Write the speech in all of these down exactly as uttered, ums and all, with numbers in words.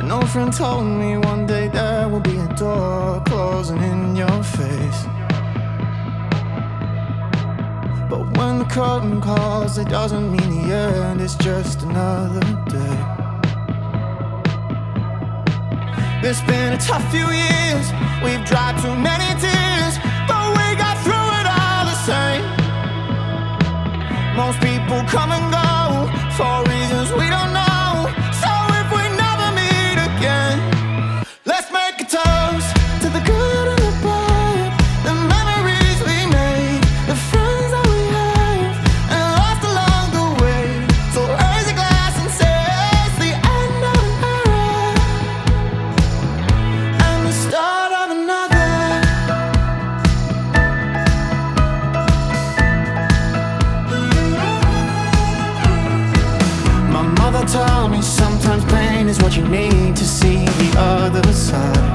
An old friend told me one day there will be a door closing in your face. But when the curtain calls, it doesn't mean the end, it's just another day. It's been a tough few years, we've dried too many tears, but we got through it all the same. Most people come and go for reasons we don't know. So if we never meet again, let's make a toast to the good and the bad, the memories we made, the friends that we have and lost along the way. So raise a glass and say it's the end of an era and the start of another. My mother told me sometimes pain is what you need to see the other side.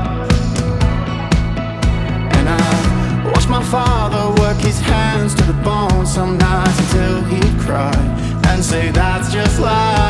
And I watched my father work his hands to the bone some nights until he'd cry and say that's just life.